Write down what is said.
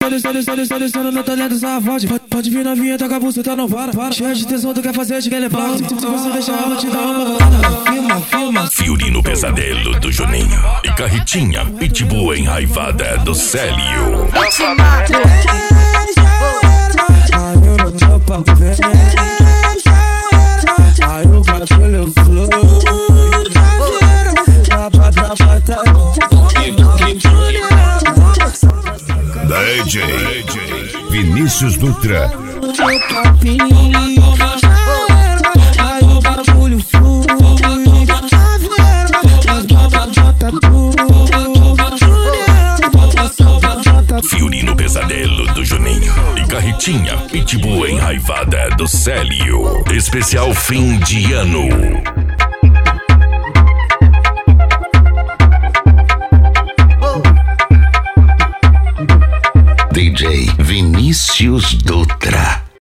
descendo no talento safado. Pode vir novinha, toca a buceta, não para. Cheia de tesão, tu quer fazer, te quer levar. Se você deixar, eu vou te dar uma balada. Filma. Fiorino Pesadelo do Juninho e Carretinha Pitbull enraivada do Célio. Eu não tô pra ver. Aí eu bato o flow. DJ Vinícius Dutra. Aí o bagulho flui. Fiorino Pesadelo do Juninho e Carretinha Pitbull enraivada do Célio. Especial fim de ano. DJ Vinícius Dutra.